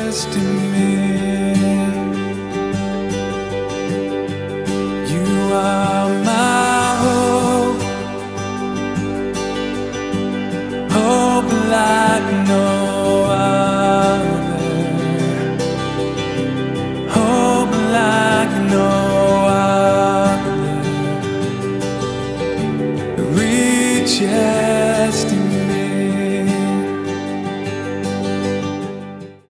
rest in me. You are my hope, hope like no other, hope like no other, reaches to me.